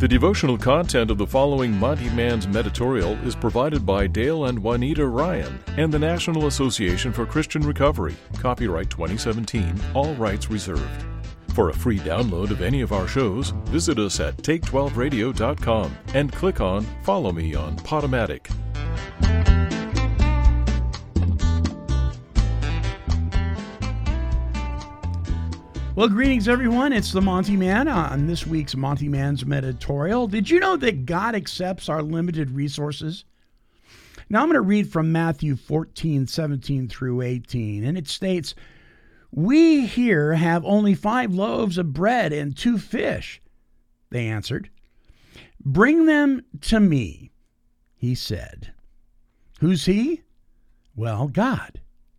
The devotional content of the following Monty Man's Meditorial is provided by Dale and Juanita Ryan and the National Association for Christian Recovery. Copyright 2017, all rights reserved. For a free download of any of our shows, visit us at take12radio.com and click on Follow Me on Podomatic. Well, greetings, everyone. It's the Monty Man on this week's Monty Man's Meditorial. Did you know that God accepts our limited resources? Now, I'm going to read from Matthew 14:17 through 18, and it states, "We here have only 5 loaves of bread and 2 fish." They answered. "Bring them to me," he said. Who's he? Well, God.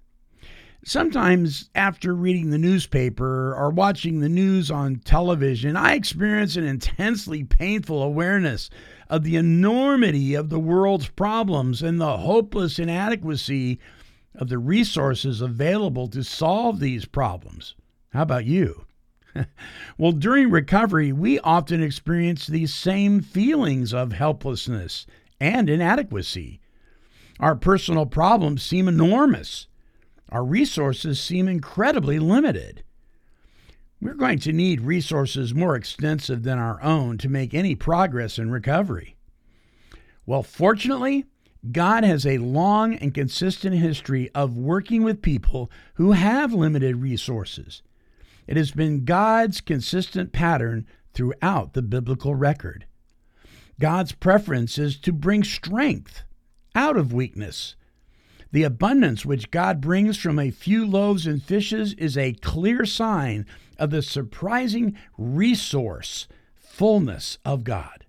Sometimes after reading the newspaper or watching the news on television, I experience an intensely painful awareness of the enormity of the world's problems and the hopeless inadequacy of the resources available to solve these problems. How about you? Well, during recovery, we often experience these same feelings of helplessness and inadequacy. Our personal problems seem enormous. Our resources seem incredibly limited. We're going to need resources more extensive than our own to make any progress in recovery. Well, fortunately, God has a long and consistent history of working with people who have limited resources. It has been God's consistent pattern throughout the biblical record. God's preference is to bring strength out of weakness. The abundance which God brings from a few loaves and fishes is a clear sign of the surprising resource fullness of God.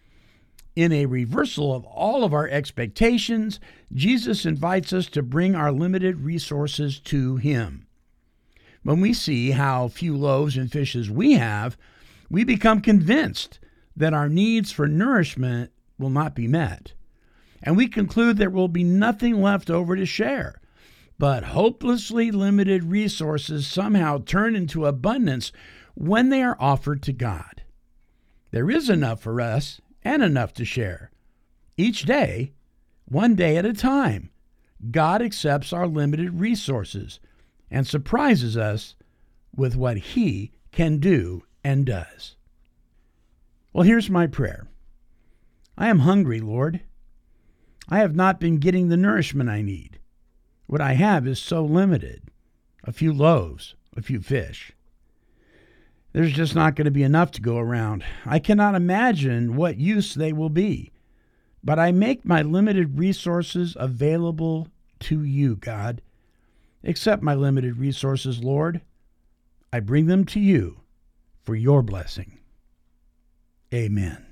In a reversal of all of our expectations, Jesus invites us to bring our limited resources to Him. When we see how few loaves and fishes we have, we become convinced that our needs for nourishment will not be met. And we conclude there will be nothing left over to share. But hopelessly limited resources somehow turn into abundance when they are offered to God. There is enough for us and enough to share. Each day, one day at a time, God accepts our limited resources and surprises us with what He can do and does. Well, here's my prayer. I am hungry, Lord. I have not been getting the nourishment I need. What I have is so limited. A few loaves, a few fish. There's just not going to be enough to go around. I cannot imagine what use they will be. But I make my limited resources available to you, God. Accept my limited resources, Lord. I bring them to you for your blessing. Amen.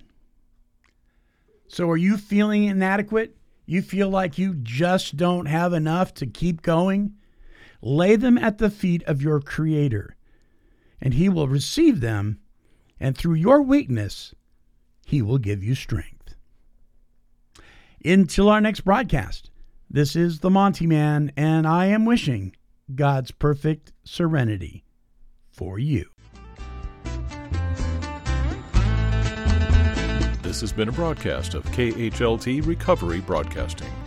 So are you feeling inadequate? You feel like you just don't have enough to keep going? Lay them at the feet of your Creator, and He will receive them, and through your weakness, He will give you strength. Until our next broadcast, this is the Monty Man, and I am wishing God's perfect serenity for you. This has been a broadcast of KHLT Recovery Broadcasting.